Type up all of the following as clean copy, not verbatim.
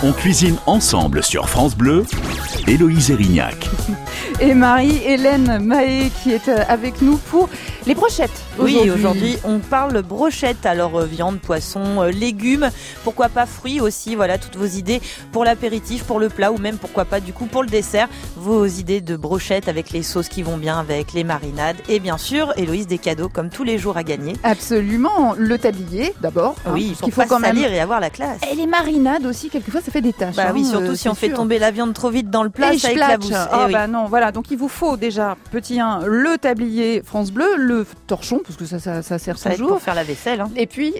On cuisine ensemble sur France Bleu, Héloïse Erignac. Et Marie-Hélène Mahé qui est avec nous pour les brochettes. Oui, aujourd'hui on parle brochettes, alors viande, poisson, légumes, pourquoi pas fruits aussi, voilà toutes vos idées pour l'apéritif, pour le plat ou même pourquoi pas du coup pour le dessert, vos idées de brochettes avec les sauces qui vont bien avec les marinades et bien sûr Héloïse des cadeaux comme tous les jours à gagner. Absolument, le tablier d'abord. Oui, il faut quand même salir et avoir la classe. Et les marinades aussi, quelquefois ça fait des taches. Oui, surtout si on fait tomber la viande trop vite dans le plat, ça éclabousse. Non, voilà, donc il vous faut déjà, petit 1, le tablier France Bleu, le torchon, parce que ça sert ça toujours. Pour faire la vaisselle. Et puis...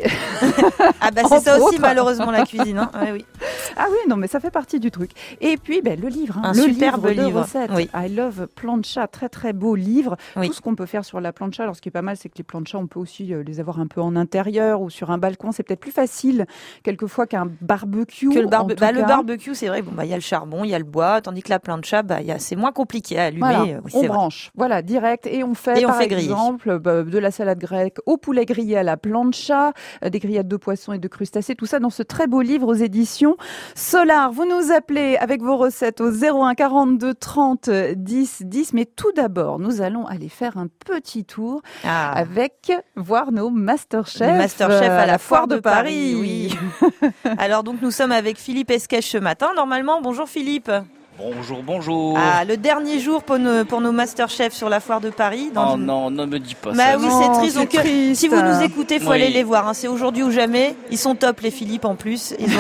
c'est ça aussi malheureusement la cuisine. Hein. Oui. Ah oui, non mais ça fait partie du truc. Et puis le livre. Un le superbe livre de recettes. Oui. I Love Plancha, très très beau livre. Oui. Tout ce qu'on peut faire sur la plancha. Alors ce qui est pas mal, c'est que les planchas, on peut aussi les avoir un peu en intérieur ou sur un balcon. C'est peut-être plus facile quelquefois qu'un barbecue. Le barbecue, c'est vrai, il y a le charbon, il y a le bois, tandis que la plancha, c'est moins compliqué à allumer. Voilà, on branche, voilà, direct, et on fait par exemple de la salade grecque au poulet grillé à la plancha, des grillades de poissons et de crustacés, tout ça dans ce très beau livre aux éditions Solar. Vous nous appelez avec vos recettes au 01 42 30 10 10, mais tout d'abord, nous allons aller faire un petit tour avec voir nos Masterchefs. Les Masterchefs à la Foire de Paris. Oui. Alors donc nous sommes avec Philippe Esquèche ce matin, normalement. Bonjour Philippe. Bonjour. Le dernier jour pour nos Masterchefs sur la Foire de Paris. Non, ne me dis pas ça. Oui, c'est triste. Donc, si vous nous écoutez, faut aller les voir. Hein. C'est aujourd'hui ou jamais. Ils sont top, les Philippe, en plus. Ils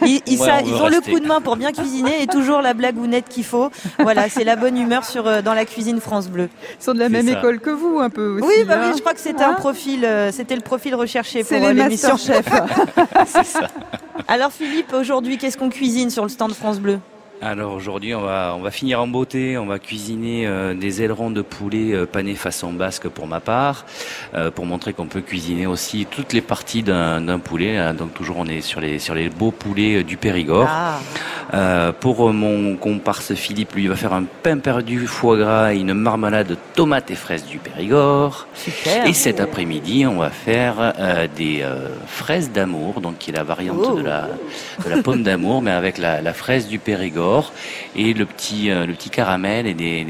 ont le coup de main pour bien cuisiner et toujours la blagounette qu'il faut. Voilà, c'est la bonne humeur dans la cuisine France Bleu. Ils sont de la même école que vous, un peu aussi. Oui, je crois que c'était c'était le profil recherché pour les l'émission. Masterchefs. C'est ça. Alors Philippe, aujourd'hui, qu'est-ce qu'on cuisine sur le stand France Bleu ? Alors aujourd'hui, on va finir en beauté. On va cuisiner des ailerons de poulet panés façon basque pour ma part, pour montrer qu'on peut cuisiner aussi toutes les parties d'un poulet. Donc toujours on est sur les beaux poulets du Périgord. Pour mon comparse Philippe, lui, il va faire un pain perdu foie gras et une marmelade tomates et fraises du Périgord. Super. Et cet après-midi, on va faire des fraises d'amour, donc qui est la variante de la pomme d'amour, mais avec la fraise du Périgord. Et le petit caramel et des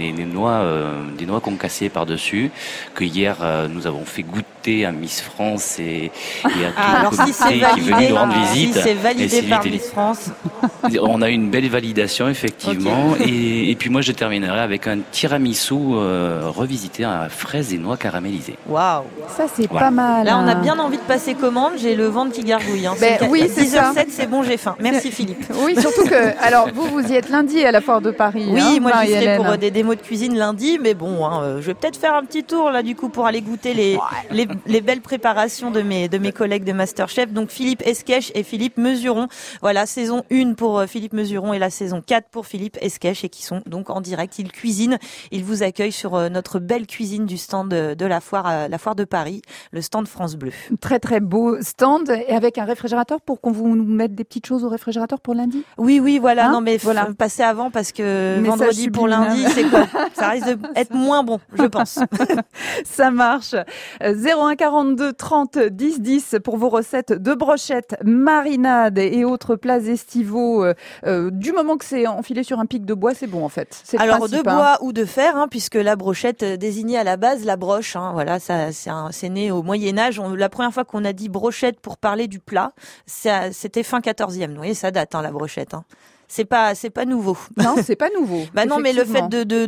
noix concassées par-dessus que hier nous avons fait goûter à Miss France et à tout le comité qui est venu nous rendre visite. Si c'est validé par Miss France. On a eu une belle validation effectivement. Okay. Et puis moi je terminerai avec un tiramisu revisité à fraises et noix caramélisées. Waouh, ça c'est pas mal. Là on a bien envie de passer commande. J'ai le ventre qui gargouille. Hein. Oui, c'est 10h07, c'est bon, j'ai faim. Merci Philippe. Oui, surtout que alors vous y êtes lundi à la Foire de Paris. Oui, moi j'y serai pour des démos de cuisine lundi, mais bon, je vais peut-être faire un petit tour là du coup pour aller goûter les belles préparations de mes collègues de Masterchef. Donc Philippe Esquèche et Philippe Mesuron. Voilà, saison 1 pour Philippe Mesuron et la saison 4 pour Philippe Esquèche et qui sont donc en direct. Ils cuisinent, ils vous accueillent sur notre belle cuisine du stand de la Foire de Paris, le stand France Bleu. Très très beau stand et avec un réfrigérateur pour qu'on vous mette des petites choses au réfrigérateur pour lundi. Oui, voilà. Hein, non mais voilà. Passer avant parce que vendredi subliminal. pour lundi, c'est quoi ? Ça risque d'être moins bon, je pense. Ça marche. 01 42 30 10 10 pour vos recettes de brochettes, marinades et autres plats estivaux. Du moment que c'est enfilé sur un pic de bois, c'est bon en fait. C'est alors de bois ou de fer, puisque la brochette désignait à la base la broche. Voilà, ça c'est né au Moyen Âge. La première fois qu'on a dit brochette pour parler du plat, c'était fin 14e. Vous voyez, ça date la brochette. C'est pas nouveau. Non, c'est pas nouveau. Non, mais le fait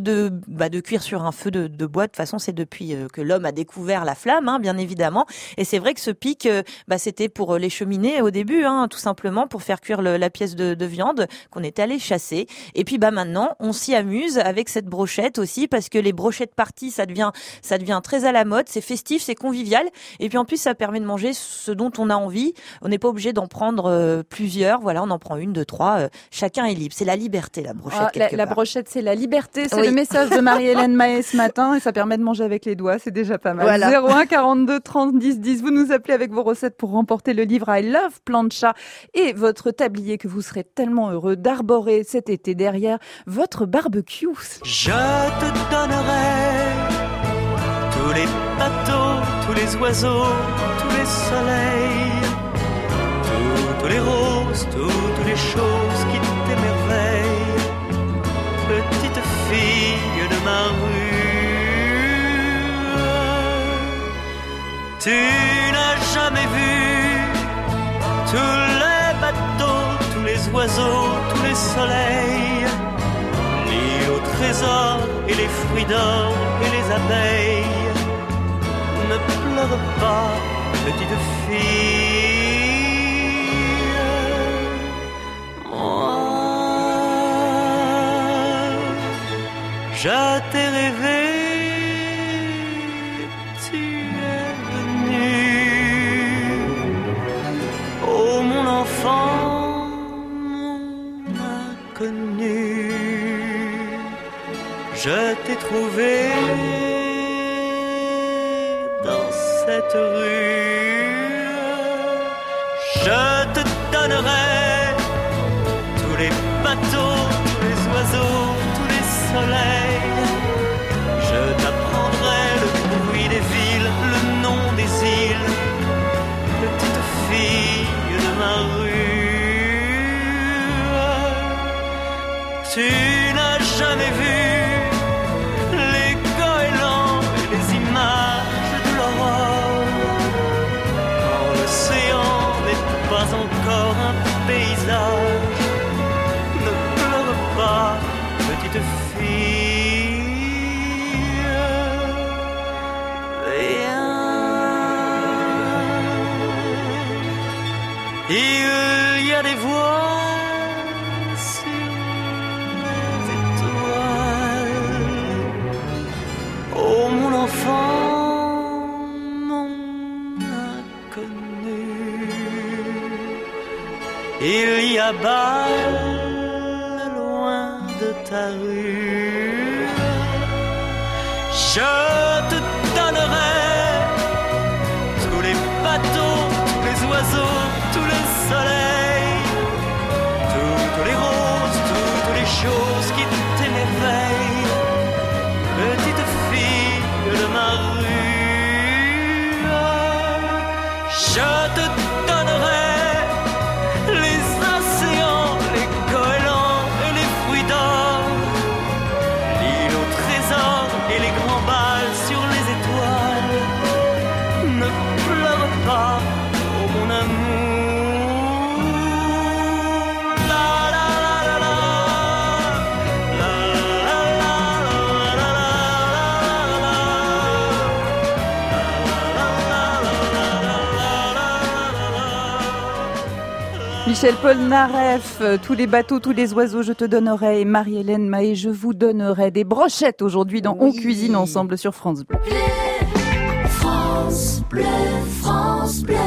de cuire sur un feu de bois, de toute façon, c'est depuis que l'homme a découvert la flamme, bien évidemment. Et c'est vrai que ce pic, c'était pour les cheminées au début, tout simplement pour faire cuire la pièce de viande qu'on était allé chasser. Et puis maintenant, on s'y amuse avec cette brochette aussi parce que les brochettes parties, ça devient très à la mode. C'est festif, c'est convivial. Et puis en plus, ça permet de manger ce dont on a envie. On n'est pas obligé d'en prendre plusieurs. Voilà, on en prend 1, 2, 3. Chacun est libre. C'est la liberté, la brochette. La brochette, c'est la liberté. C'est le message de Marie-Hélène Mahé ce matin et ça permet de manger avec les doigts. C'est déjà pas mal. Voilà. 01 42 30 10 10. Vous nous appelez avec vos recettes pour remporter le livre I Love Plancha et votre tablier que vous serez tellement heureux d'arborer cet été derrière votre barbecue. Je te donnerai tous les bateaux, tous les oiseaux, tous les soleils, toutes les roses, toutes les choses qui tous les bateaux, tous les oiseaux, tous les soleils, l'île au trésor et les fruits d'or et les abeilles. Ne pleure pas, petite fille, moi, je t'ai rêvé. Je t'ai trouvé dans cette rue. Je te donnerai tous les bateaux, tous les oiseaux, tous les soleils. Je t'apprendrai le bruit des villes, le nom des îles. Petite fille de ma rue, tu n'as jamais vu encore un paysage. Ne pleure pas, petite fille, viens. Il y a des voiles sur les étoiles. Oh mon enfant, il y a Bâle loin de ta rue. Je te donnerai tous les bateaux, tous les oiseaux, tous les soleils, toutes les roses, toutes les choses qui t'émerveillent. Petite fille de ma rue, je te donnerai Michel Polnareff, tous les bateaux, tous les oiseaux, je te donnerai. Et Marie-Hélène Mahé, je vous donnerai des brochettes aujourd'hui dans On cuisine ensemble sur France Bleu. France Bleu, France Bleu.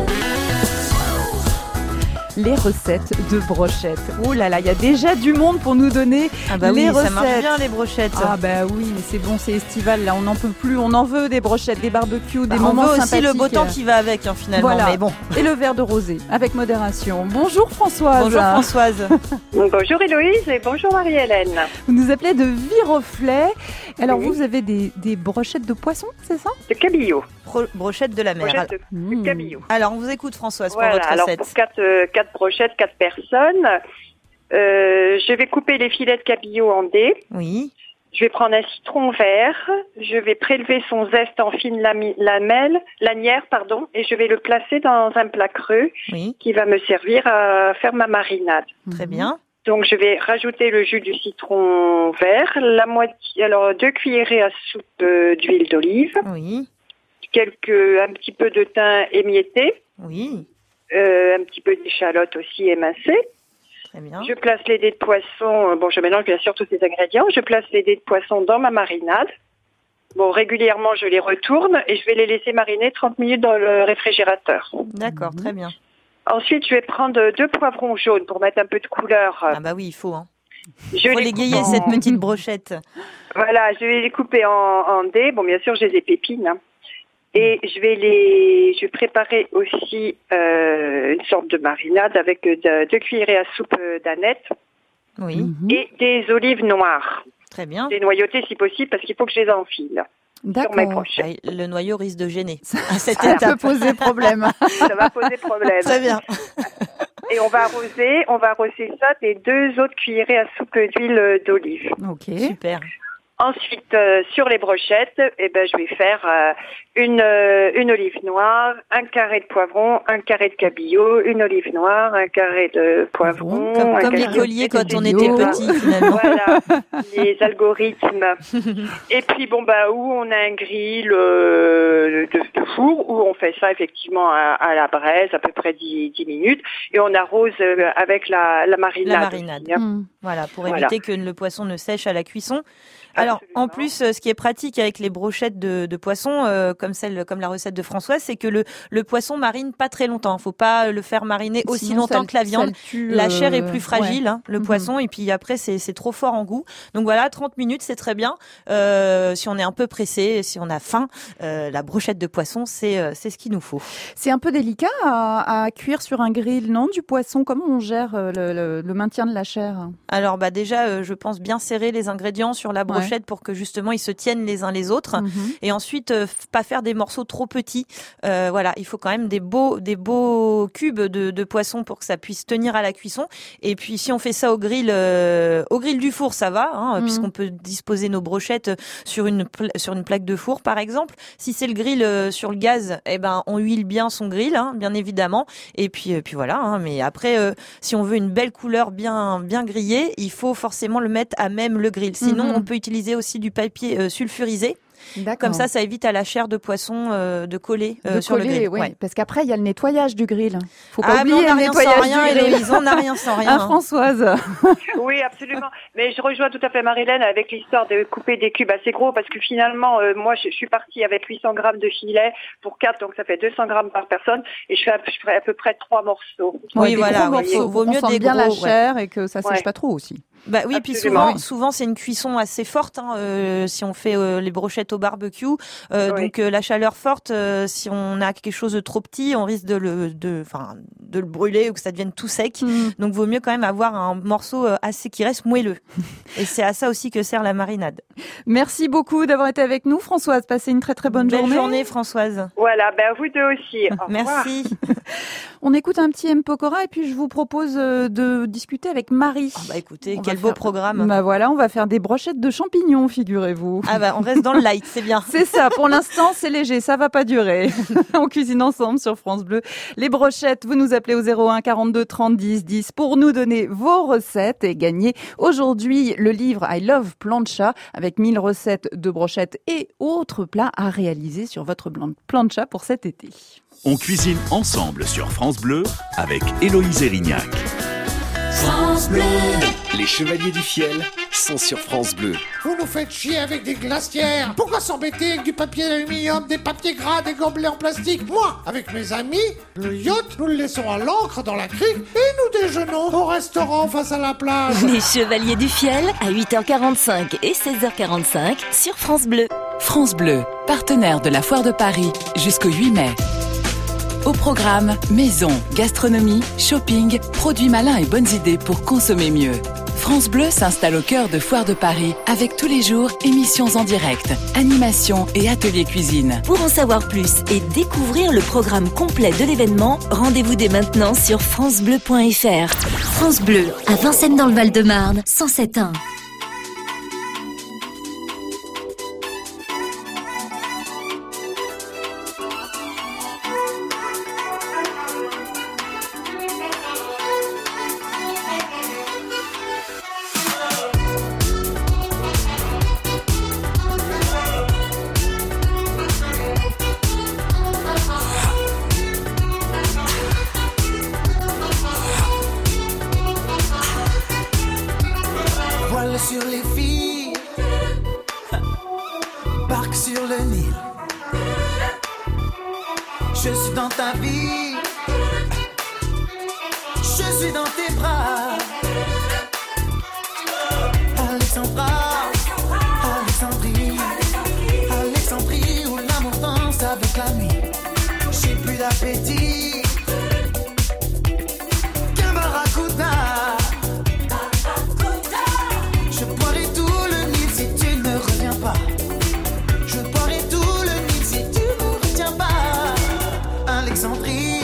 Les recettes de brochettes. Oh là là, il y a déjà du monde pour nous donner les recettes. Ça marche bien les brochettes. Ah bah oui, mais c'est bon, c'est estival là, on n'en peut plus, on en veut des brochettes, des barbecues, des moments sympathiques. On veut aussi le beau temps qui va avec finalement, voilà. Mais bon. Et le verre de rosé, avec modération. Bonjour Françoise. Bonjour Françoise. Bonjour Héloïse et bonjour Marie-Hélène. Vous nous appelez de Viroflay. Alors oui. Vous avez des brochettes de poisson, c'est ça? De cabillaud. Brochettes de la mer. Brochettes de cabillaud. Alors on vous écoute Françoise pour votre recette. Alors pour 4 brochettes, 4 personnes, je vais couper les filets de cabillaud en dés. Oui. Je vais prendre un citron vert, je vais prélever son zeste en fines lanières, et je vais le placer dans un plat creux qui va me servir à faire ma marinade. Très bien. Donc je vais rajouter le jus du citron vert, 2 cuillerées à soupe d'huile d'olive. Oui. Un petit peu de thym émietté. Oui. Un petit peu d'échalote aussi émincée. Très bien. Je place les dés de poisson. Je mélange bien sûr tous ces ingrédients. Je place les dés de poisson dans ma marinade. Régulièrement, je les retourne et je vais les laisser mariner 30 minutes dans le réfrigérateur. D'accord, très bien. Ensuite, je vais prendre 2 poivrons jaunes pour mettre un peu de couleur. Ah bah oui, il faut. Pour l'égayer, cette petite brochette. Voilà, je vais les couper en dés. Bien sûr, je les épépine. Et je vais préparer aussi une sorte de marinade avec 2 cuillerées à soupe d'aneth et des olives noires. Très bien. Dénoyautées si possible parce qu'il faut que je les enfile. D'accord. Sur mes brochettes. Le noyau risque de gêner. Ça peut poser problème. Ça va poser problème. Très bien. Et on va arroser ça des 2 autres cuillerées à soupe d'huile d'olive. Ok. Super. Ensuite, sur les brochettes, je vais faire une olive noire, un carré de poivron, un carré de cabillaud, une olive noire, un carré de poivron. Comme les colliers quand on était petit, finalement. Voilà, les algorithmes. Et puis, où on a un grill de four, où on fait ça effectivement à la braise, à peu près 10 minutes, et on arrose avec la marinade. La marinade. Voilà, pour éviter que le poisson ne sèche à la cuisson. Alors, en plus, ce qui est pratique avec les brochettes de poisson, comme la recette de Françoise, c'est que le poisson marine pas très longtemps. Faut pas le faire mariner aussi longtemps que la viande. La chair est plus fragile, le poisson, et puis après, c'est trop fort en goût. Donc voilà, 30 minutes, c'est très bien. Si on est un peu pressé, si on a faim, la brochette de poisson, c'est ce qu'il nous faut. C'est un peu délicat à cuire sur un grill, non, du poisson? Comment on gère le maintien de la chair? Alors, déjà, je pense bien serrer les ingrédients sur la brochette pour que justement ils se tiennent les uns les autres, et ensuite pas faire des morceaux trop petits. Voilà, il faut quand même des beaux cubes de poisson pour que ça puisse tenir à la cuisson. Et puis si on fait ça au grill du four, ça va, puisqu'on peut disposer nos brochettes sur une plaque de four par exemple. Si c'est le grill sur le gaz, on huile bien son grill, bien évidemment. Et puis voilà. Mais après, si on veut une belle couleur bien grillée, il faut forcément le mettre à même le grill. Sinon, on peut utiliser aussi du papier sulfurisé. Comme ça évite à la chair de poisson de coller sur le grill. Oui. Parce qu'après, il y a le nettoyage du grill. Faut pas oublier le nettoyage du grill. Héloïse, on n'a rien sans rien. Françoise. Oui, absolument. Mais je rejoins tout à fait Marie-Hélène avec l'histoire de couper des cubes assez gros, parce que finalement, moi, je suis partie avec 800 grammes de filet pour 4, donc ça fait 200 grammes par personne, et je ferai à peu près 3 morceaux. Oui, voilà. Vaut mieux des bien gros, la chair et que ça sèche pas trop aussi. Oui, puis souvent c'est une cuisson assez forte, si on fait les brochettes au barbecue. Donc la chaleur forte, si on a quelque chose de trop petit, on risque de le brûler ou que ça devienne tout sec. Donc vaut mieux quand même avoir un morceau qui reste moelleux. Et c'est à ça aussi que sert la marinade. Merci beaucoup d'avoir été avec nous, Françoise. Passez une très très bonne journée. Belle journée, Françoise. Voilà, vous deux aussi. Merci. On écoute un petit M. Pokora et puis je vous propose de discuter avec Marie. Écoutez, quel beau programme. Voilà, on va faire des brochettes de champignons, figurez-vous. On reste dans le light, c'est bien. C'est ça, pour l'instant, c'est léger, ça va pas durer. On cuisine ensemble sur France Bleu. Les brochettes, vous nous appelez au 01 42 30 10 10 pour nous donner vos recettes et gagner aujourd'hui le livre I Love Plancha avec 1000 recettes de brochettes et autres plats à réaliser sur votre plancha pour cet été. On cuisine ensemble sur France Bleu avec Héloïse Erignac. France Bleu. Les Chevaliers du Fiel sont sur France Bleu. Vous nous faites chier avec des glacières. Pourquoi s'embêter avec du papier d'aluminium, des papiers gras, des gobelets en plastique? Moi, avec mes amis, le yacht, nous le laissons à l'ancre dans la crique et nous déjeunons au restaurant face à la plage. Les Chevaliers du Fiel à 8h45 et 16h45 sur France Bleu. France Bleu, partenaire de la Foire de Paris jusqu'au 8 mai. Au programme, maison, gastronomie, shopping, produits malins et bonnes idées pour consommer mieux. France Bleu s'installe au cœur de Foire de Paris avec tous les jours émissions en direct, animations et ateliers cuisine. Pour en savoir plus et découvrir le programme complet de l'événement, rendez-vous dès maintenant sur francebleu.fr. France Bleu, à Vincennes dans le Val-de-Marne, 107.1. Sur les filles, barque sur le Nil. Je suis dans ta vie, je suis dans tes bras. Alexandra, Alexandrie, où l'amour danse avec la nuit. J'ai plus d'appétit qu'un barracuda. Alexandrie,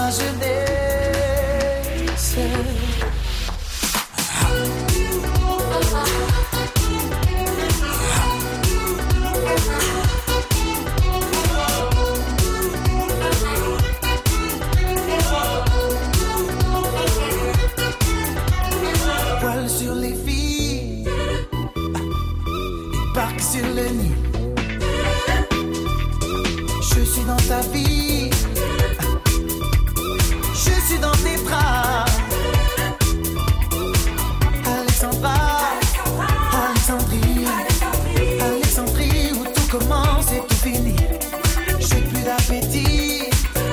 ma jeunesse. Poil sur les filles, et parc sur le nid. Je suis dans ta vie, je suis dans tes bras. Alexandrie, où tout commence et tout finit. J'ai plus d'appétit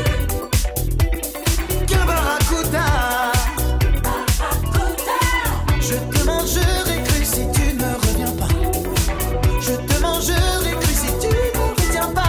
qu'un barracuda. Je te mangerai cru si tu ne reviens pas. Je te mangerai cru si tu ne reviens pas.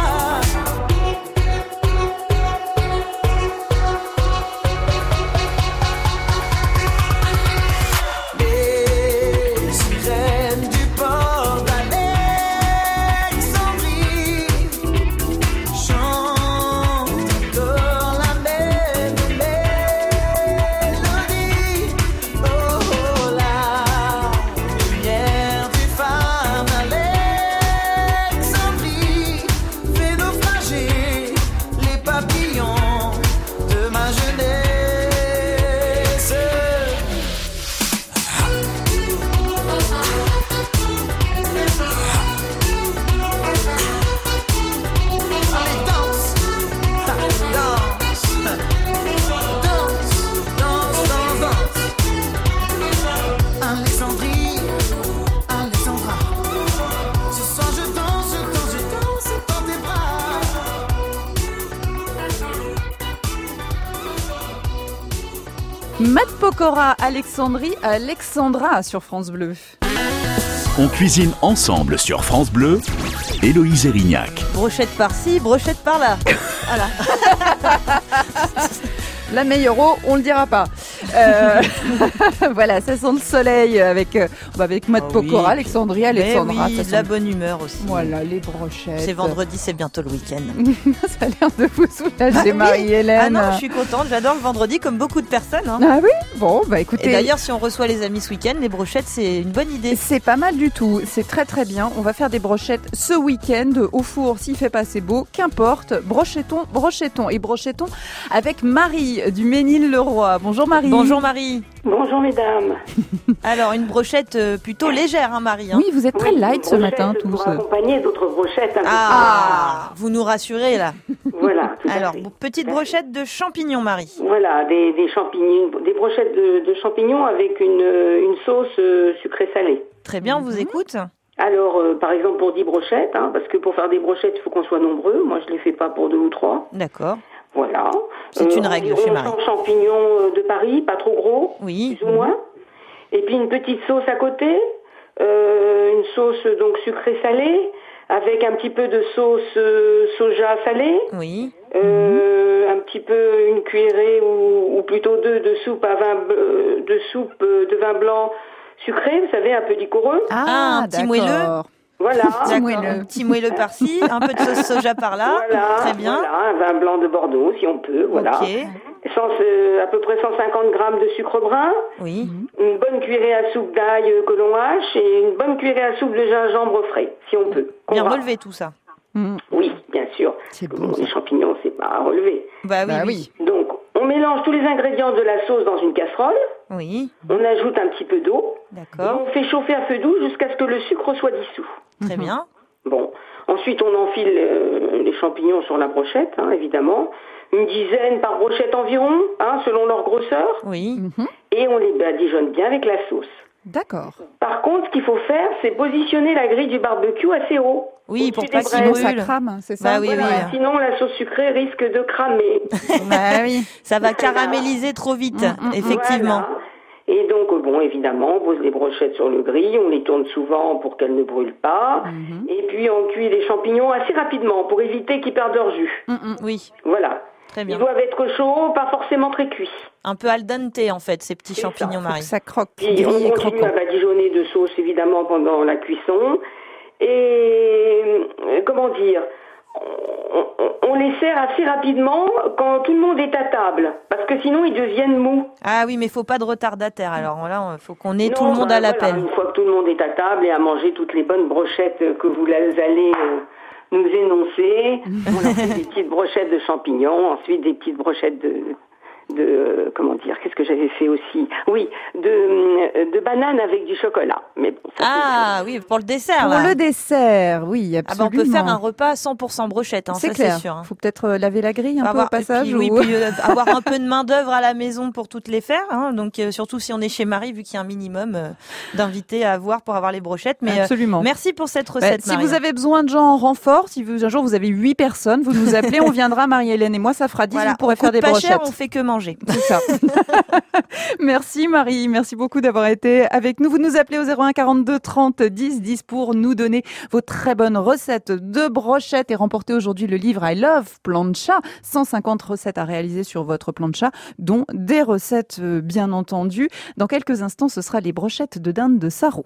Matt Pokora, Alexandrie, Alexandra sur France Bleu. On cuisine ensemble sur France Bleu, Héloïse Erignac. Brochette par-ci, brochette par-là. Voilà. La meilleure eau, on le dira pas. Voilà, ça sent le soleil avec Matt Pokora, Alexandrie, Alexandra. Oui, ça de la bonne humeur aussi. Voilà, les brochettes. C'est vendredi, c'est bientôt le week-end. Ça a l'air de vous soulager, Marie-Hélène. Ah non, je suis contente, j'adore le vendredi comme beaucoup de personnes. Hein. Ah oui, bon, bah écoutez. Et d'ailleurs, si on reçoit les amis ce week-end, les brochettes, c'est une bonne idée. C'est pas mal du tout, c'est très très bien. On va faire des brochettes ce week-end au four s'il fait pas assez beau, qu'importe. Brochettons et brochettons avec Marie du Ménil-le-Roi. Bonjour Marie. Bonjour Marie. Bonjour mesdames. Alors une brochette plutôt légère, hein, Marie. Hein. Oui, vous êtes très light ce matin tous. Pour accompagner d'autres brochettes. Vous nous rassurez là. Voilà. Alors petite brochette de champignons, Marie. Voilà, des champignons, des brochettes de champignons avec une sauce sucrée-salée. Très bien, on vous écoute. Alors, par exemple, pour 10 brochettes, hein, parce que pour faire des brochettes, il faut qu'on soit nombreux. Moi, je les fais pas pour 2 ou 3. D'accord. Voilà. C'est une règle chez Marie. 100 champignons de Paris, pas trop gros, oui. plus ou moins. Et puis une petite sauce à côté, une sauce donc sucrée-salée, avec un petit peu de sauce soja salée. Oui. Un petit peu une cuillerée ou plutôt 2 de soupe de vin blanc sucré, vous savez, un peu liquoreux. Ah, un petit moelleux. Voilà. Un petit moelleux par-ci, un peu de sauce soja par-là. Voilà, très bien. Voilà, un vin blanc de Bordeaux, si on peut. Voilà. Okay. À peu près 150 grammes de sucre brun. Oui. Une bonne cuillerée à soupe d'ail que l'on hache et une bonne cuillerée à soupe de gingembre frais, si on peut. Bien relevé tout ça. Oui, bien sûr. C'est bon. Les champignons, c'est pas à relever. Bah oui. Donc, on mélange tous les ingrédients de la sauce dans une casserole. Oui. On ajoute un petit peu d'eau. D'accord. Et on fait chauffer à feu doux jusqu'à ce que le sucre soit dissous. Très bien. Bon. Ensuite, on enfile les champignons sur la brochette, hein, évidemment. Une dizaine par brochette environ, hein, selon leur grosseur. Oui. Et on les badigeonne bien avec la sauce. D'accord. Par contre, ce qu'il faut faire, c'est positionner la grille du barbecue assez haut. Oui, pour pas qu'il brûle. ça crame, c'est ça. Bah oui, voilà, oui. Sinon, la sauce sucrée risque de cramer. Bah oui. Ça va caraméliser trop vite, effectivement. Voilà. Et donc, bon, évidemment, on pose les brochettes sur le grill, on les tourne souvent pour qu'elles ne brûlent pas. Et puis, on cuit les champignons assez rapidement pour éviter qu'ils perdent leur jus. Oui. Voilà. Très bien. Ils doivent être chauds, pas forcément très cuits. Un peu al dente, en fait, ces petits champignons, Marie. Ça croque. Puis, on continue à badigeonner de sauce, évidemment, pendant la cuisson. Et, comment dire, on les sert assez rapidement quand tout le monde est à table, parce que sinon ils deviennent mous. Ah oui, mais il faut pas de retardataire. Alors là, il faut qu'on ait tout le monde à l'appel. Une fois que tout le monde est à table et à manger toutes les bonnes brochettes que vous allez nous énoncer, on a fait des petites brochettes de champignons, ensuite des petites brochettes de comment dire, qu'est-ce que j'avais fait aussi? Oui, de bananes avec du chocolat. Mais bon, ça, oui, pour le dessert. Pour le dessert, oui, absolument. On peut faire un repas 100% brochette, c'est clair. C'est sûr. Faut peut-être laver la grille peu au passage. Puis avoir un peu de main d'œuvre à la maison pour toutes les faire. Donc surtout si on est chez Marie, vu qu'il y a un minimum d'invités à avoir pour avoir les brochettes. Mais absolument. Merci pour cette recette. Si vous avez besoin de gens en renfort, si un jour vous avez 8 personnes, vous nous appelez, on viendra, Marie-Hélène et moi, ça fera 10. Vous pourrez faire des brochettes. Pas cher, on fait que manger. C'est ça. Merci Marie, merci beaucoup d'avoir été avec nous. Vous nous appelez au 01 42 30 10 10 pour nous donner vos très bonnes recettes de brochettes et remporter aujourd'hui le livre I Love Plancha. 150 recettes à réaliser sur votre plancha, dont des recettes bien entendu. Dans quelques instants, ce sera les brochettes de dinde de Sarro.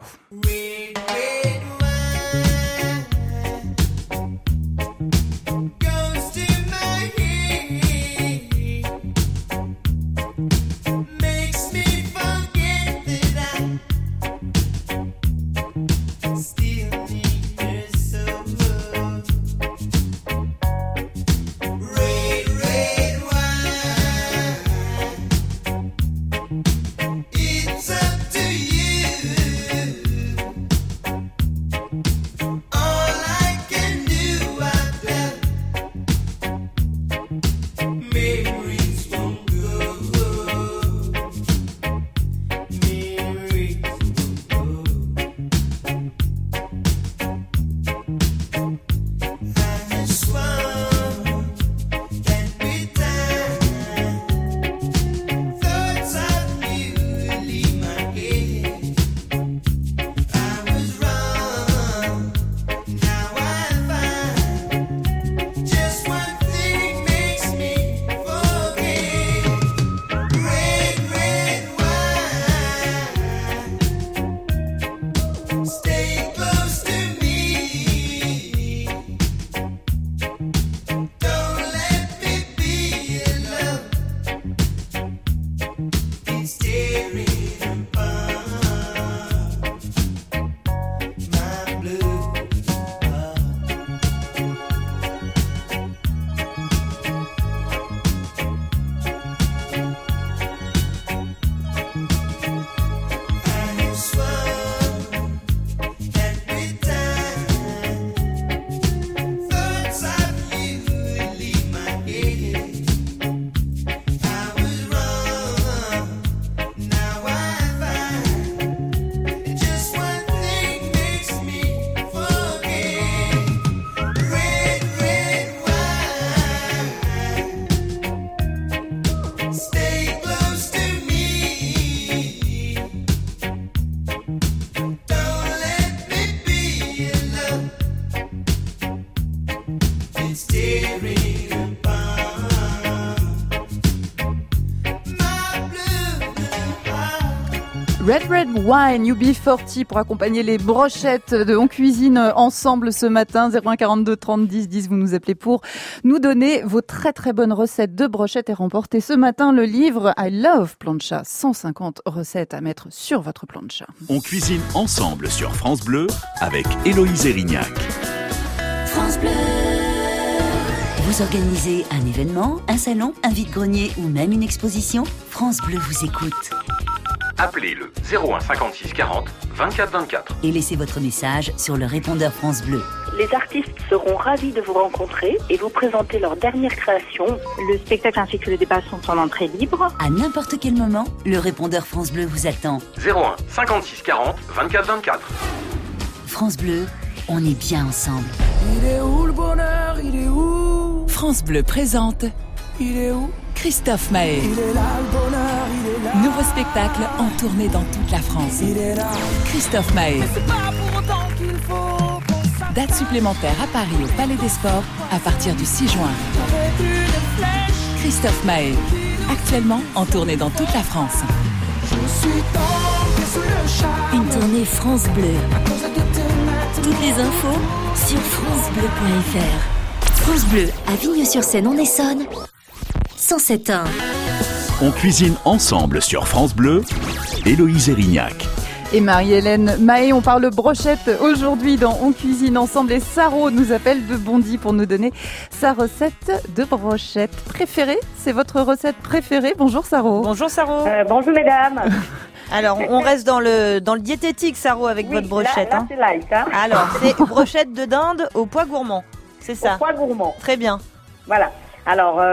Red Wine, UB40 pour accompagner les brochettes de On Cuisine ensemble ce matin. 01 42 30 10 10, vous nous appelez pour nous donner vos très très bonnes recettes de brochettes et remporter ce matin le livre I Love Plancha. 150 recettes à mettre sur votre plancha. On cuisine ensemble sur France Bleu avec Héloïse Erignac. France Bleu. Vous organisez un événement, un salon, un vide-grenier ou même une exposition? France Bleu vous écoute. Appelez le 01 56 40 24 24 et laissez votre message sur le répondeur France Bleu. Les artistes seront ravis de vous rencontrer et vous présenter leur dernière création. Le spectacle ainsi que le débat sont en entrée libre. À n'importe quel moment, le répondeur France Bleu vous attend. 01 56 40 24 24. France Bleu, on est bien ensemble. Il est où le bonheur? Il est où? France Bleu présente. Il est où? Christophe Maé. Il est là le bonheur, il est là. Nouveau spectacle en tournée dans toute la France. Il est là. Christophe Maé. Mais c'est pas pour autant qu'il faut qu'on s'attende. Date supplémentaire à Paris au Palais des Sports à partir du 6 juin. Christophe Maé. Actuellement en tournée dans toute la France. Je suis tombé sous le charme. Une tournée France Bleu. À cause de tes mains. Toutes les infos sur francebleu.fr. France Bleu, à Vigneux-sur-Seine en Essonne, 107.1. On cuisine ensemble sur France Bleu, Héloïse Erignac. Et Marie-Hélène Mahé, on parle brochette aujourd'hui dans On cuisine ensemble et Saro nous appelle de Bondy pour nous donner sa recette de brochette préférée. C'est votre recette préférée. Bonjour Saro. Bonjour Saro. Bonjour mesdames. Alors, on reste dans le diététique, Saro, avec votre brochette. Là, c'est light. Hein. Alors, c'est brochette de dinde au pois gourmand. C'est ça. Au pois gourmand. Très bien. Voilà. Alors,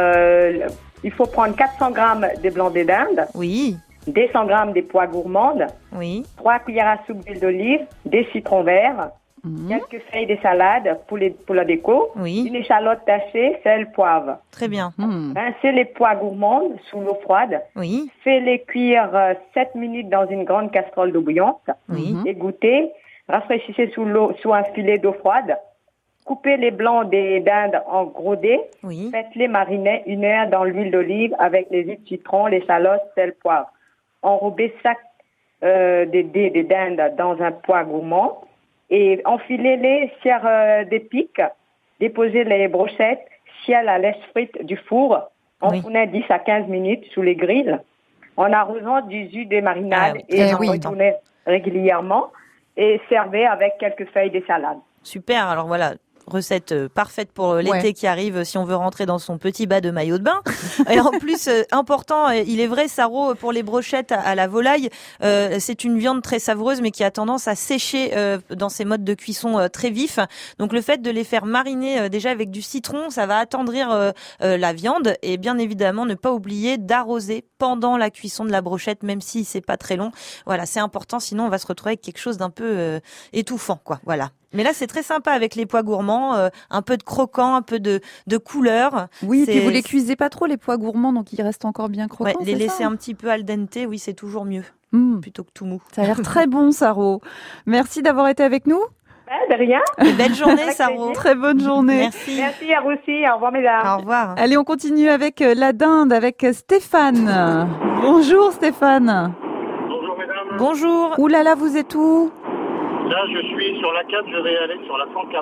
il faut prendre 400 grammes de blanc de dinde. Oui. 200 grammes des pois gourmandes. Oui. 3 cuillères à soupe d'huile d'olive. Des citrons verts. Quelques feuilles de salade pour la déco. Oui. Une échalote tachée, sel, poivre. Très bien. Rincez les pois gourmandes sous l'eau froide. Oui. Faites-les cuire 7 minutes dans une grande casserole d'eau bouillante. Oui. Égouttez. Rafraîchissez sous un filet d'eau froide. Coupez les blancs des dindes en gros dés. Oui. Faites-les mariner 1 heure dans l'huile d'olive avec les huiles de citron, l'échalote, sel, poivre. Enrobez chaque des dés des dindes dans un pois gourmand et enfilez-les sur des pics. Déposez les brochettes sur la lèche frite du four. Enfournez 10 à 15 minutes sous les grilles en arrosant du jus de marinade et retournez régulièrement et servez avec quelques feuilles de salade. Super, alors voilà, recette parfaite pour l'été qui arrive si on veut rentrer dans son petit bas de maillot de bain. Et en plus, important, il est vrai, Saro, pour les brochettes à la volaille, c'est une viande très savoureuse mais qui a tendance à sécher dans ses modes de cuisson très vifs. Donc le fait de les faire mariner déjà avec du citron, ça va attendrir la viande et bien évidemment ne pas oublier d'arroser pendant la cuisson de la brochette, même si c'est pas très long. Voilà, c'est important, sinon on va se retrouver avec quelque chose d'un peu étouffant, quoi. Voilà. Mais là, c'est très sympa avec les pois gourmands, un peu de croquant, un peu de couleur. Oui, et puis vous les cuisez pas trop, les pois gourmands, donc ils restent encore bien croquants. Ouais, les laisser un petit peu al dente, oui, c'est toujours mieux, plutôt que tout mou. Ça a l'air très bon, Saro. Merci d'avoir été avec nous. De rien. Et belle journée, Saro. Très bonne journée. Merci. Merci à vous aussi. Au revoir, mesdames. Au revoir. Allez, on continue avec la dinde, avec Stéphane. Bonjour, Stéphane. Bonjour, mesdames. Bonjour. Ouh là là, vous êtes où? Là, je suis sur la 4, je vais aller sur la 104.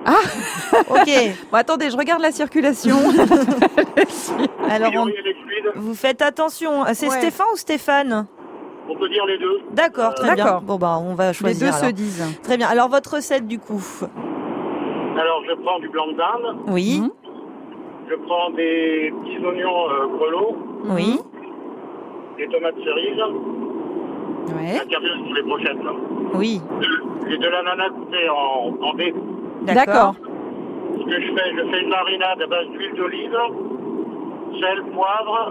Ah, ok. Bon, attendez, je regarde la circulation. Alors, vous faites attention. C'est Stéphane ou Stéphane? On peut dire les deux. D'accord, très bien. Bon, bah, on va choisir. Les deux se disent. Très bien. Alors, votre recette, du coup? Alors, je prends du blanc de dinde. Oui. Je prends des petits oignons grelots. Oui. Des tomates cerises. Ouais. Un café pour les brochettes, là. Oui. Et de l'ananas coupé en dés. D'accord. Ce que je fais une marinade à base d'huile d'olive, sel, poivre,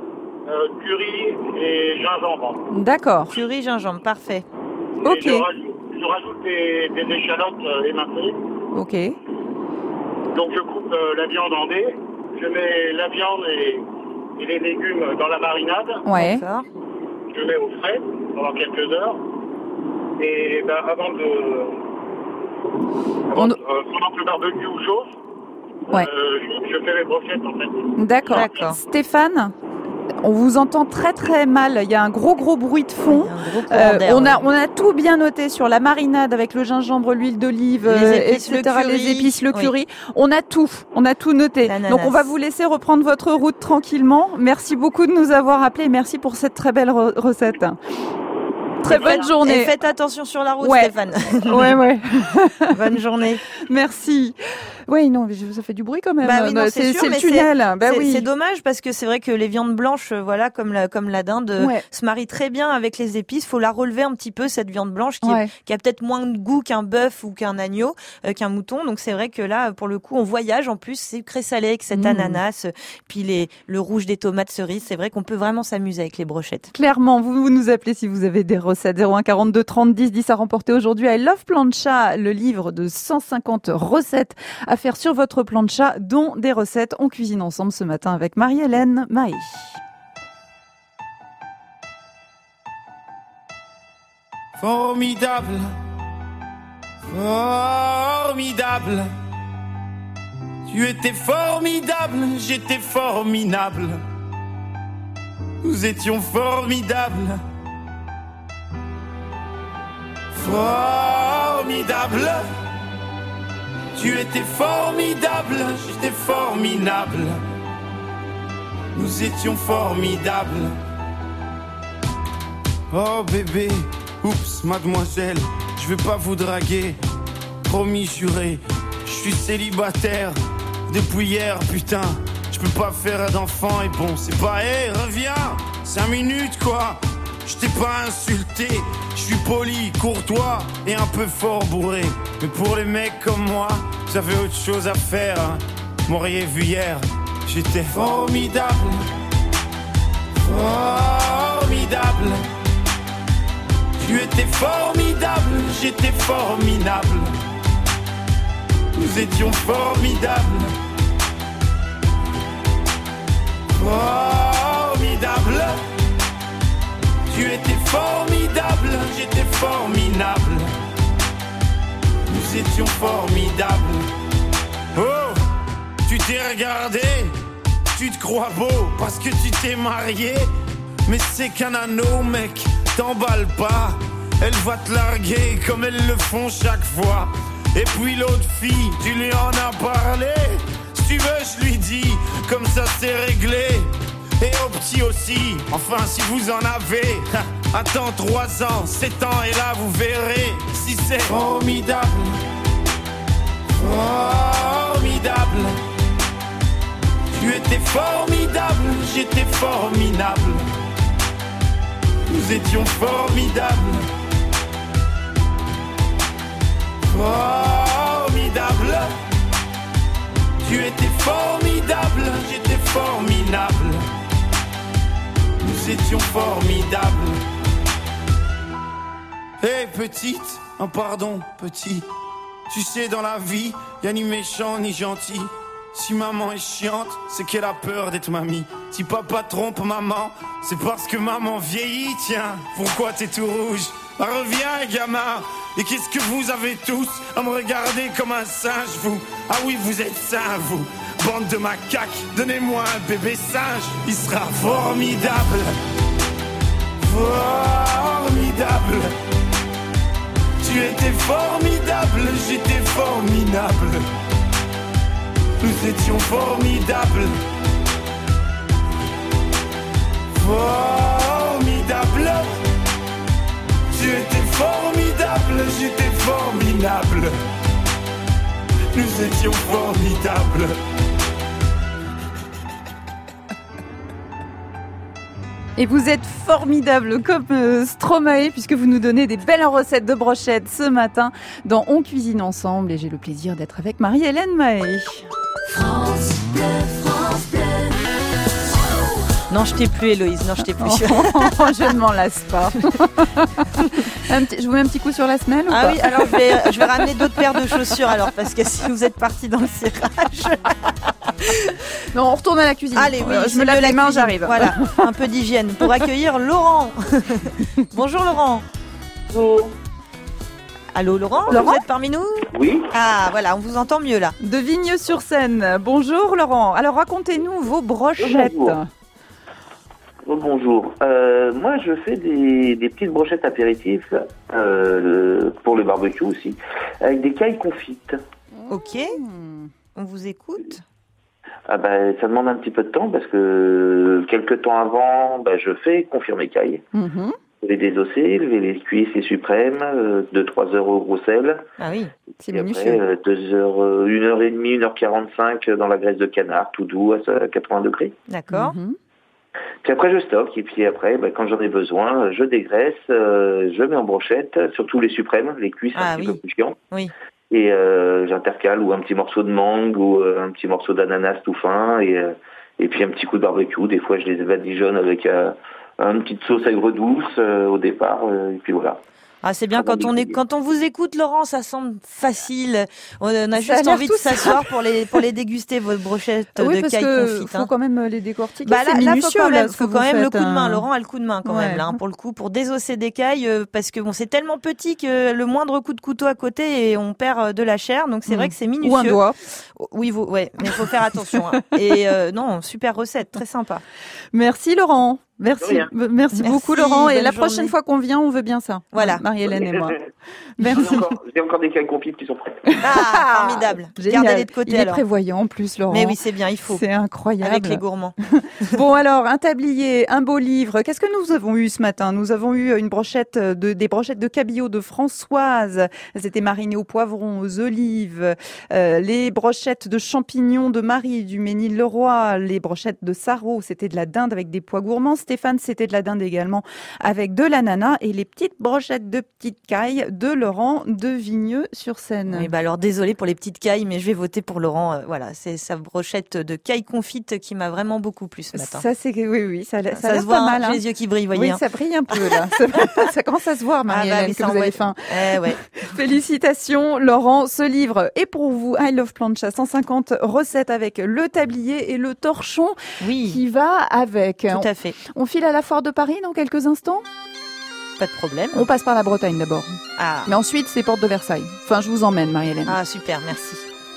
curry et gingembre. D'accord. Curry, gingembre, parfait. Et ok. Je rajoute des échalotes émincées. Ok. Donc je coupe la viande en dés, je mets la viande et les légumes dans la marinade. Ouais. D'accord. Je mets au frais pendant quelques heures. Et ben, pendant que le barbecue chauffe, ouais. Je fais mes brochettes en fait. D'accord. Stéphane, on vous entend très très mal. Il y a un gros bruit de fond. On a tout bien noté sur la marinade avec le gingembre, l'huile d'olive, etc. Les épices, le curry. Oui. On a tout noté. L'ananas. Donc on va vous laisser reprendre votre route tranquillement. Merci beaucoup de nous avoir appelés. Merci pour cette très belle recette. Très bonne journée. Et faites attention sur la route, Stéphane. Ouais. Bonne journée. Merci. Oui, non, ça fait du bruit quand même. Bah oui, non, c'est sûr, le tunnel. C'est dommage parce que c'est vrai que les viandes blanches, voilà, comme la dinde, se marient très bien avec les épices. Faut la relever un petit peu, cette viande blanche qui a peut-être moins de goût qu'un bœuf ou qu'un agneau, qu'un mouton. Donc c'est vrai que là, pour le coup, on voyage. En plus, c'est sucré salé avec cet ananas, puis le rouge des tomates cerises. C'est vrai qu'on peut vraiment s'amuser avec les brochettes. Clairement, vous nous appelez si vous avez des recettes. 01 42 30 10 10 à remporter aujourd'hui. I Love Plancha, le livre de 150 recettes à faire sur votre plancha, dont des recettes. On cuisine ensemble ce matin avec Marie-Hélène Mahé. Formidable, formidable. Tu étais formidable, j'étais formidable. Nous étions formidables. Formidable. Tu étais formidable, j'étais formidable. Nous étions formidables. Oh bébé, oups, mademoiselle, je vais pas vous draguer. Promis, juré, je suis célibataire depuis hier, putain. Je peux pas faire d'enfant et bon, c'est pas, hé, reviens, 5 minutes quoi. Je t'ai pas insulté, je suis poli, courtois et un peu fort bourré. Mais pour les mecs comme moi, j'avais autre chose à faire, hein. M'auriez vu hier, j'étais formidable. Formidable. Tu étais formidable, j'étais formidable. Nous étions formidables. Formidable. Tu étais formidable, j'étais formidable. Nous étions formidables. Oh, tu t'es regardé, tu te crois beau parce que tu t'es marié. Mais c'est qu'un anneau, mec, t'emballe pas. Elle va te larguer comme elles le font chaque fois. Et puis l'autre fille, tu lui en as parlé. Si tu veux, je lui dis, comme ça c'est réglé. Et au petit aussi, enfin si vous en avez. Attends 3 ans, 7 ans et là vous verrez si c'est formidable. Formidable. Tu étais formidable, j'étais formidable. Nous étions formidables. Formidable. Tu étais formidable, j'étais formidable. Nous étions formidables. Hé petite, oh pardon petit. Tu sais dans la vie, y'a ni méchant ni gentil. Si maman est chiante, c'est qu'elle a peur d'être mamie. Si papa trompe maman, c'est parce que maman vieillit. Tiens, pourquoi t'es tout rouge? Ah, reviens gamin. Et qu'est-ce que vous avez tous à me regarder comme un singe, vous? Ah oui, vous êtes sains, vous. Bande de macaques, donnez-moi un bébé singe. Il sera formidable. Formidable. Tu étais formidable, j'étais formidable. Nous étions formidables. Formidable. Tu étais formidable, j'étais formidable. Nous étions formidables. Et vous êtes formidable comme Stromae puisque vous nous donnez des belles recettes de brochettes ce matin dans On Cuisine Ensemble et j'ai le plaisir d'être avec Marie-Hélène Mahé. France Bleu, France Bleu. Non, je t'ai plus, Héloïse. Non, je t'ai plus. Je ne m'en lasse pas. Je vous mets un petit coup sur la semelle ou pas? Oui, alors je vais ramener d'autres paires de chaussures alors, parce que si vous êtes partis dans le cirage. Non, on retourne à la cuisine. Allez, oui, je me lave les mains, j'arrive. Voilà, un peu d'hygiène pour accueillir Laurent. Bonjour Laurent. Bonjour. Allô Laurent, Laurent, vous êtes parmi nous? Oui. Ah voilà, on vous entend mieux là. De Vigne-sur-Seine. Bonjour Laurent. Alors racontez-nous vos brochettes. Bonjour. Moi, je fais des petites brochettes apéritifs pour le barbecue aussi, avec des cailles confites. Ok. On vous écoute. Ah ben, ça demande un petit peu de temps parce que quelques temps avant, je fais confire mes cailles. Je vais les désosser, lever les cuisses, les suprêmes, 2-3 heures au gros sel. Ah oui, c'est minutieux. Après, 2 heures, 1h30, 1h45 dans la graisse de canard, tout doux à 80 degrés. D'accord. Puis après, je stocke. Et puis après, quand j'en ai besoin, je dégraisse, je mets en brochette, surtout les suprêmes, les cuisses un petit peu plus chiants. Oui. Et j'intercale ou un petit morceau de mangue ou un petit morceau d'ananas tout fin. Et puis un petit coup de barbecue. Des fois, je les badigeonne avec une petite sauce aigre douce au départ. Et puis voilà. Ah, c'est bien quand on vous écoute, Laurent, ça semble facile. On a juste envie de s'asseoir pour les déguster, vos brochettes de cailles confites. Oui, parce qu'il faut quand même les décortiquer. C'est minutieux, faut quand même le coup de main. Hein. Laurent a le coup de main quand même, là, pour le coup, pour désosser des cailles, parce que bon, c'est tellement petit que le moindre coup de couteau à côté et on perd de la chair. Donc c'est vrai que c'est minutieux. Ou un doigt. Oui, mais il faut faire attention. Hein. Et non, super recette, très sympa. Merci Laurent. Merci beaucoup Laurent. Et la prochaine fois qu'on vient, on veut bien ça. Voilà. Marie-Hélène et moi. Merci. J'ai encore des cailles confites qui sont prêtes. Ah, formidable. Gardez-les de côté. Il est prévoyant en plus, Laurent. Mais oui, c'est bien, il faut. C'est incroyable. Avec les gourmands. Bon, alors, un tablier, un beau livre. Qu'est-ce que nous avons eu ce matin? Nous avons eu des brochettes de cabillaud de Françoise. Elles étaient marinées au poivron, aux olives. Les brochettes de champignons de Marie, du Ménil-le-Roi. Les brochettes de Sarro, c'était de la dinde avec des pois gourmands. Stéphane, c'était de la dinde également avec de l'ananas. Et les petites brochettes de petites cailles de Laurent de Vigneux-sur-Seine. Oui, alors désolé pour les petites cailles, mais je vais voter pour Laurent. Voilà, c'est sa brochette de cailles confites qui m'a vraiment beaucoup plu ce matin. Ça, c'est oui, ça a l'air se voit, pas mal. J'ai les yeux qui brillent, voyez. Oui, ça brille un peu là. Ça commence à se voir, Marie-Hélène, que vous avez faim. Ouais. Félicitations, Laurent. Ce livre est pour vous. I Love Plancha, 150 recettes avec le tablier et le torchon qui va avec. Tout à fait. On file à la foire de Paris dans quelques instants. Pas de problème. On passe par la Bretagne d'abord. Ah. Mais ensuite, c'est porte de Versailles. Enfin, je vous emmène, Marie-Hélène. Ah, super, merci.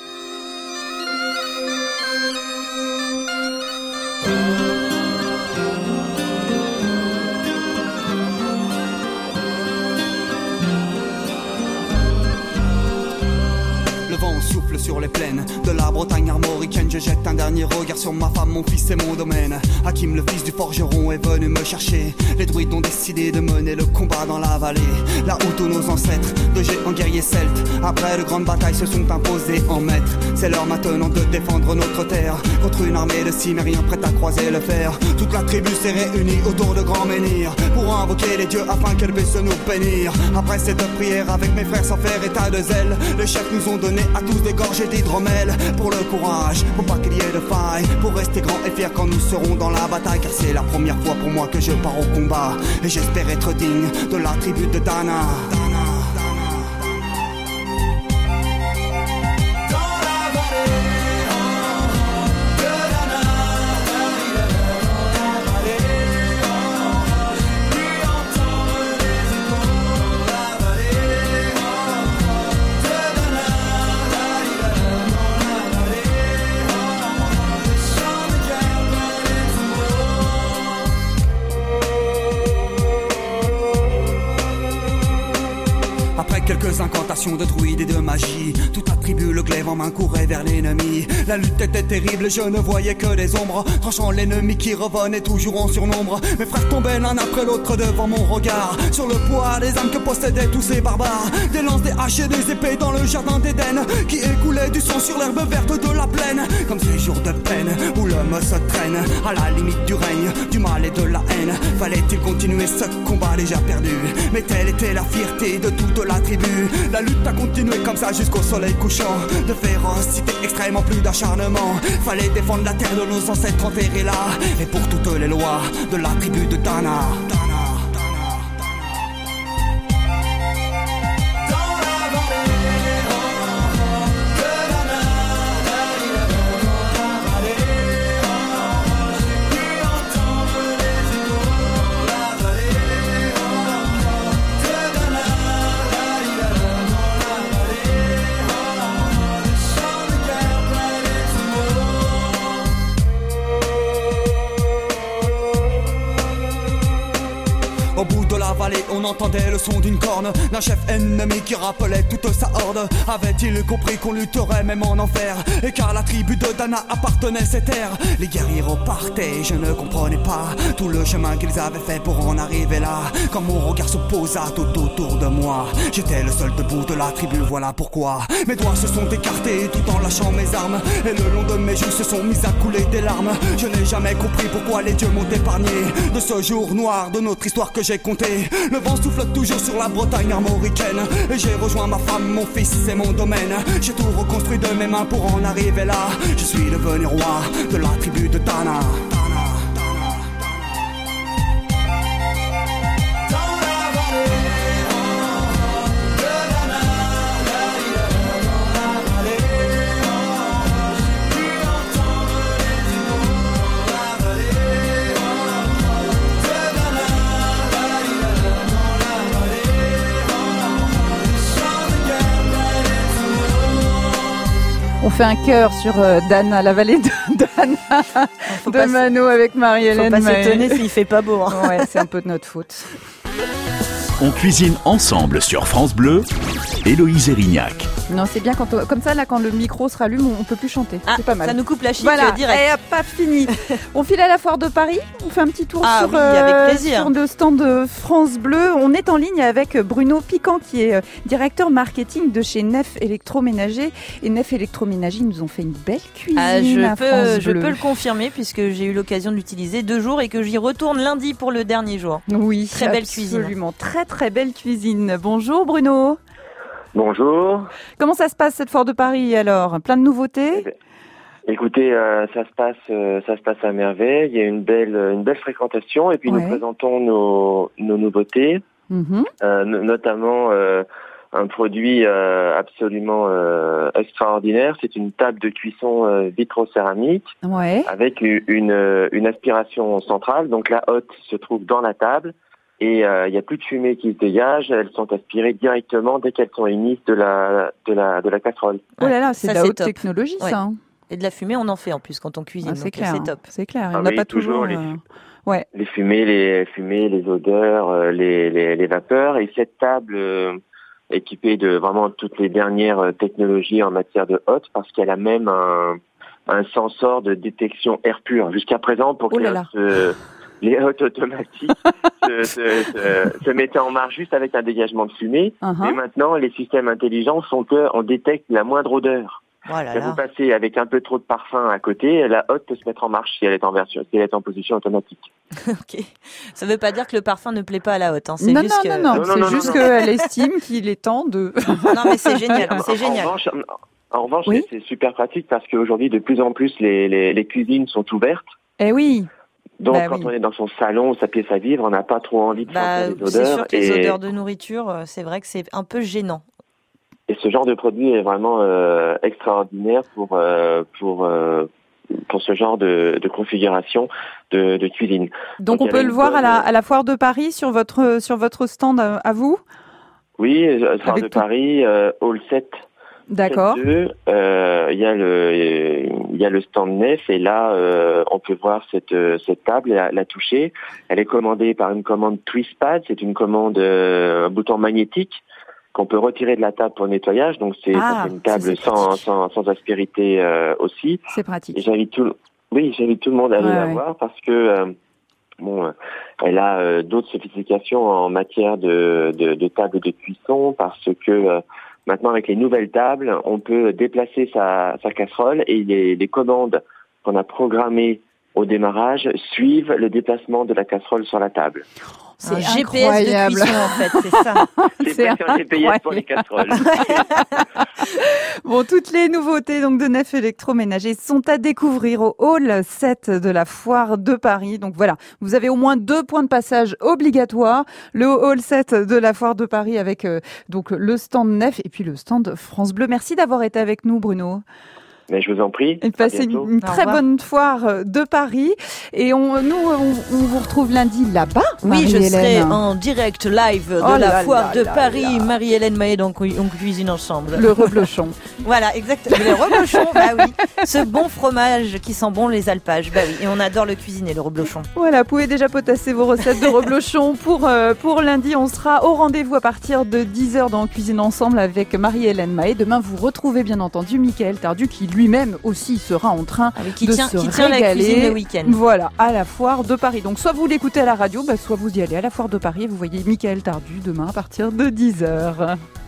Le vent souffle sur les plaines de la Bretagne armoricaine. Je jette un dernier regard sur ma femme, mon fils et mon domaine. Hakim, le fils du forgeron, est venu me chercher. Les druides ont décidé de mener le combat dans la vallée, là où tous nos ancêtres, de géants guerriers celtes, après de grandes batailles, se sont imposés en maîtres. C'est l'heure maintenant de défendre notre terre contre une armée de cimériens prête à croiser le fer. Toute la tribu s'est réunie autour de grands menhirs pour invoquer les dieux afin qu'elle puisse nous bénir. Après cette prière avec mes frères sans faire état de zèle, les chefs nous ont donné à tous des gorgées d'hydromel pour le courage, pour pas qu'il y ait de faille, pour rester grand et fier quand nous serons dans la bataille. Car c'est la première fois pour moi que je pars au combat et j'espère être digne de la tribu de Dana. Quelques incantations de druides et de magie, toute la tribu, le glaive en main, courait vers l'ennemi. La lutte était terrible, je ne voyais que des ombres, tranchant l'ennemi qui revenait toujours en surnombre. Mes frères tombaient l'un après l'autre devant mon regard, sur le poids des âmes que possédaient tous ces barbares. Des lances, des haches et des épées dans le jardin d'Éden, qui écoulaient du sang sur l'herbe verte de la plaine. Comme ces jours de peine où l'homme se traîne à la limite du règne, du mal et de la haine. Fallait-il continuer ce combat déjà perdu? Mais telle était la fierté de toute la tribu. La lutte a continué comme ça jusqu'au soleil couchant. De férocité extrême en plus d'acharnement. Fallait défendre la terre de nos ancêtres enterrés là. Et pour toutes les lois de la tribu de Dana. Au bout de la vallée, on entendait le son d'une corne d'un chef ennemi qui rappelait toute sa horde. Avait-il compris qu'on lutterait même en enfer, et qu'à la tribu de Dana appartenait ces terres? Les guerriers repartaient, je ne comprenais pas tout le chemin qu'ils avaient fait pour en arriver là. Quand mon regard se posa tout autour de moi, j'étais le seul debout de la tribu, voilà pourquoi mes doigts se sont écartés tout en lâchant mes armes, et le long de mes joues se sont mis à couler des larmes. Je n'ai jamais compris pourquoi les dieux m'ont épargné de ce jour noir de notre histoire que j'ai compté. Le vent souffle toujours sur la Bretagne armoricaine, et j'ai rejoint ma femme, mon fils et mon domaine. J'ai tout reconstruit de mes mains pour en arriver là. Je suis devenu roi de la tribu de Dana. On fait un cœur sur Dana, la vallée de Dana, de Mano avec Marie-Hélène. Faut pas s'étonner s'il fait pas beau. Hein. Ouais, c'est un peu de notre faute. On cuisine ensemble sur France Bleu, Héloïse Erignac. Non, c'est bien comme ça, là, quand le micro se rallume, on peut plus chanter. C'est pas mal. Ça nous coupe la chic voilà, direct. Et pas fini. On file à la foire de Paris. On fait un petit tour sur, oui, avec plaisir. Sur le stand de France Bleu. On est en ligne avec Bruno Piquant, qui est directeur marketing de chez Nef Électroménager. Et Nef Électroménager, ils nous ont fait une belle cuisine Je peux le confirmer, puisque j'ai eu l'occasion de l'utiliser 2 jours et que j'y retourne lundi pour le dernier jour. Oui, très belle cuisine. Absolument, très très belle cuisine. Bonjour Bruno. Bonjour. Comment ça se passe cette foire de Paris alors? Plein de nouveautés? Écoutez, ça se passe à merveille. Il y a une belle fréquentation et puis nous présentons nos nouveautés, notamment un produit absolument extraordinaire. C'est une table de cuisson vitro-céramique avec une aspiration centrale. Donc la hotte se trouve dans la table. Et il n'y a plus de fumée qui se dégage, elles sont aspirées directement dès qu'elles sont émises de la casserole. Oh là là, c'est de la haute technologie ça. Hein. Et de la fumée, on en fait en plus quand on cuisine, c'est clair, c'est top. C'est clair, on n'a pas toujours les fumées, les odeurs, les vapeurs. Et cette table équipée de vraiment toutes les dernières technologies en matière de hotte, parce qu'elle a même un sensor de détection air pur. Jusqu'à présent, pour les hottes automatiques se mettaient en marche juste avec un dégagement de fumée. Et maintenant, les systèmes intelligents font qu'on détecte la moindre odeur. Si vous passez avec un peu trop de parfum à côté, la hotte peut se mettre en marche si elle est en position automatique. Ok. Ça ne veut pas dire que le parfum ne plaît pas à la hotte. Hein. Non, c'est juste qu'elle estime qu'il est temps de... Non, mais c'est génial. C'est génial. En revanche, c'est super pratique parce qu'aujourd'hui, de plus en plus, les cuisines sont ouvertes. Eh oui. Donc, quand on est dans son salon, sa pièce à vivre, on n'a pas trop envie de sentir les odeurs. C'est sûr que les odeurs de nourriture, c'est vrai que c'est un peu gênant. Et ce genre de produit est vraiment extraordinaire pour ce genre de configuration de cuisine. Donc on peut le voir à la foire de Paris sur votre stand à vous? Oui, foire de Paris, Hall 7. D'accord. Il y a le stand Nef et là on peut voir cette table, la toucher. Elle est commandée par une commande TwistPad, c'est une commande un bouton magnétique qu'on peut retirer de la table pour le nettoyage. Donc c'est une table sans aspérité aussi. C'est pratique. Et j'invite tout le monde à aller la voir parce que elle a d'autres sophistications en matière de table de cuisson parce que maintenant, avec les nouvelles tables, on peut déplacer sa casserole et les commandes qu'on a programmées au démarrage suivent le déplacement de la casserole sur la table. C'est un GPS de cuisson, en fait, c'est ça. C'est un GPS pour les casseroles. Bon, toutes les nouveautés donc de Nef Électroménager sont à découvrir au Hall 7 de la Foire de Paris. Donc voilà, vous avez au moins 2 points de passage obligatoires. Le Hall 7 de la Foire de Paris avec donc le stand Nef et puis le stand France Bleu. Merci d'avoir été avec nous, Bruno. Mais je vous en prie. Et passez une très bonne foire de Paris. Et on vous retrouve lundi là-bas. Oui, je serai en direct live de la foire de Paris. Marie-Hélène Mahé, donc on cuisine ensemble. Le reblochon. Voilà, exactement. Le reblochon, bah oui. Ce bon fromage qui sent bon les alpages. Bah oui, et on adore le cuisiner, le reblochon. Voilà, vous pouvez déjà potasser vos recettes de reblochon. Pour lundi, on sera au rendez-vous à partir de 10h dans Cuisine Ensemble avec Marie-Hélène Mahé. Demain, vous retrouvez bien entendu Mickaël Tardu qui lui-même aussi sera en train de se régaler. La cuisine le week-end. Voilà, à la Foire de Paris. Donc soit vous l'écoutez à la radio, soit vous y allez à la Foire de Paris et vous voyez Mickaël Tardu demain à partir de 10h.